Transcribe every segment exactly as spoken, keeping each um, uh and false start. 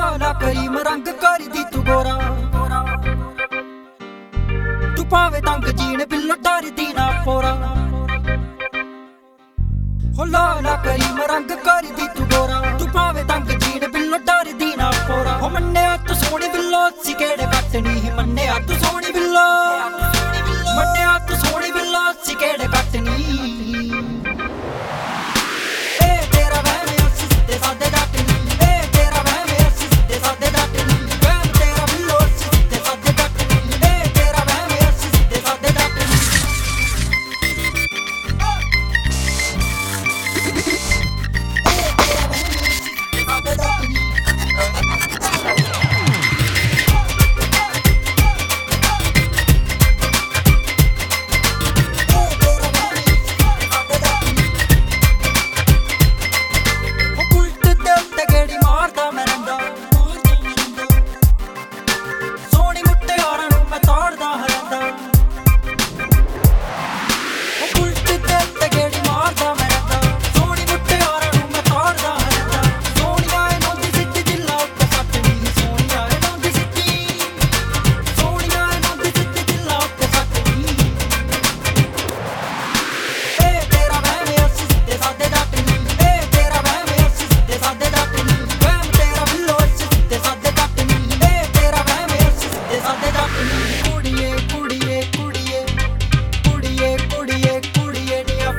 ਲਾਲਾ cream ਰੰਗ ਕਰਦੀ ਤੂੰ ਗੋਰਾ ਤੂੰ ਭਾਵੇਂ ਤੰਗ ਜੀਣ ਬਿੱਲੋ ਡਰਦੀ ਨਾ ਪੋਰਾ ਹੋ ਲਾਲਾ ਕਰੀਮ ਰੰਗ ਕਰਦੀ ਤੂੰ ਗੋਰਾ ਤੂੰ ਭਾਵੇਂ ਤੰਗ ਜੀਣ ਬਿੱਲੋ ਡਰਦੀ ਨਾ ਪੋਰਾ ਹੋ ਮੰਨਿਆ ਤੂੰ ਸੋਹਣੀ ਬਿੱਲੋ ਸੀ ਕਿਹੜੇ ਕੱਟਣੀ ਹੀ ਮੰਨਿਆ ਤੂੰ ਸੋਹਣੀ ਬਿੱਲੋ ਮੰਨਿਆ ਤੂੰ ਸੋਹਣੀ ਬਿੱਲੋ ਸੀ ਕਿਹੜੇ ਕੱਟਣੀ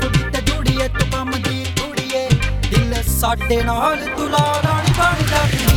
ਸਾਡੇ ਨਾਲ ਤੂੰ ਲਾਲਾ ਨੀ ਬਣ ਜਾ।